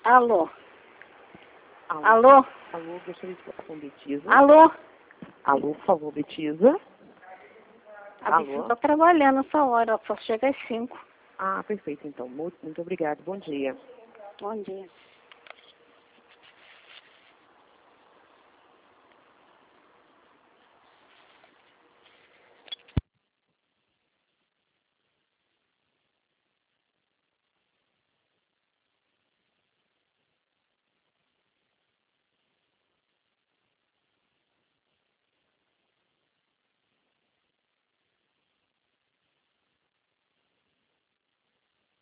Alô? Alô? Alô? Alô, gostaria de falar com Betisa. Alô? Alô, por favor, Betisa. A Betisa está trabalhando essa hora, ela só chega às 5. Ah, perfeito, então. Muito obrigado. Bom dia. Bom dia.